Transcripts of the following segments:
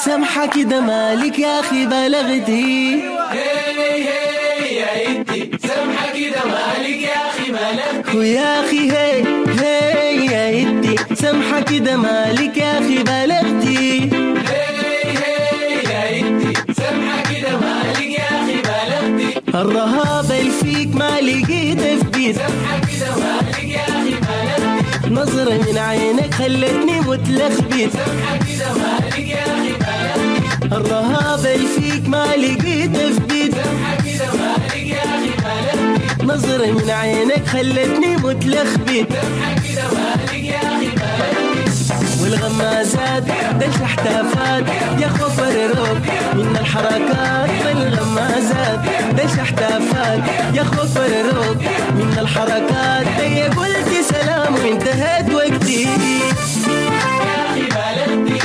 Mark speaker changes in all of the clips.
Speaker 1: سمحة كده مالك يا أخي بلغتي.
Speaker 2: هي يا انتي سمحة كده مالك يا أخي بلغتي.
Speaker 1: ويا أخي هي يا انتي سمحة كده مالك يا أخي بلغتي.
Speaker 2: هي يا انتي سمحة كده مالك يا أخي بلغتي.
Speaker 1: الرهاب اللي فيك ما لقيت في بيت.
Speaker 2: سمحة كده مالك يا أخي بلغتي.
Speaker 1: نظرة من عينك خلتني متلخبط.
Speaker 2: سمحة كده مالك يا أخي بلغتي.
Speaker 1: الرهاب اللي فيك ما لقيت في بيت.
Speaker 2: سمحة كده مالك يا أخي بلغتي.
Speaker 1: نظرة من عينك خلتني متلخبط.
Speaker 2: سمحة كده مالك يا أخي بلغتي.
Speaker 1: والغمازات دش احتافات يا خوف الروب من الحركات. والغمازات دش احتافات يا خوف الروب من الحركات. هي قلت سلام وانتهت وقتي.
Speaker 2: يا أخي بلغتي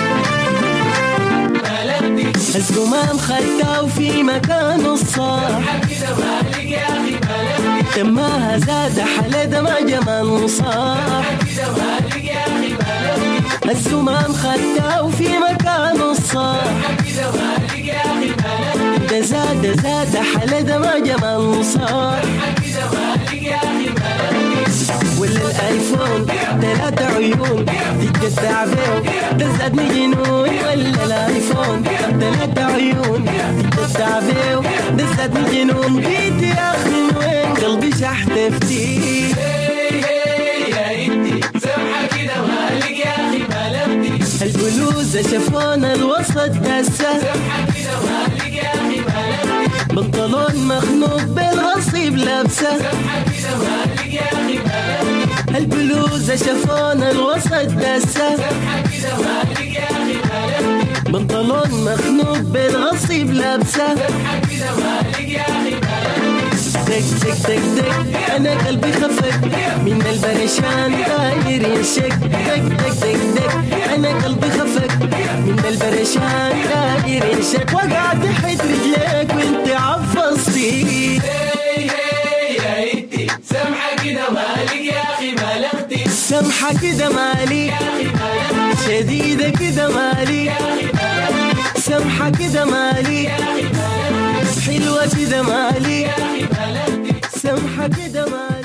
Speaker 1: الزمام خدتها وفي مكانه الصاح.
Speaker 2: سمحة كده مالك يا أخي بلغتي.
Speaker 1: تماها زاد حلد ما جمال صاح.
Speaker 2: كده مالك يا أخي بلغتي.
Speaker 1: الزمام خدتها وفي مكانه الصاح.
Speaker 2: كده مالك يا أخي بلغتي.
Speaker 1: زاد حلد ما جمال صاح.
Speaker 2: كده مالك يا أخي بلغتي.
Speaker 1: ولا الايفون 3 عيون تتقطع بيه ده زادني جنون. ولا الايفون 3 عيون تتقطع بيه ده زادني جنون. جيت يا اخي من وين قلبي شحتفتي.
Speaker 2: هي يا انتي سمحة كده مالك يا أخي بلغتي.
Speaker 1: البلوزة شافونا الوسط دسة.
Speaker 2: سمحة كده مالك يا أخي بلغتي.
Speaker 1: بنطلون مخنوق بالغصيب لابسة.
Speaker 2: سمحة كده مالك يا أخي بلغتي.
Speaker 1: البلوزة شافونا الوسط دسة.
Speaker 2: سمحة كده مالك يا أخي بلغتي.
Speaker 1: بنطلون مخنوق بالغصيب لابسة.
Speaker 2: سمحة كده مالك يا أخي بلغتي.
Speaker 1: دق دق دق دق أنا قلبي خفق من البرشان داير ينشق. دق دق دق دق أنا قلبي خفق من البرشان داير ينشق. وقعت تحت رجليك وانت عفصتي.
Speaker 2: هي يا انتي سمحة كده مالك يا أخي بلغتي.
Speaker 1: سمحة كده مالك شديدة كده مالك. سمحة كده مالك حلوة كده مالك. سمحة كده مالك.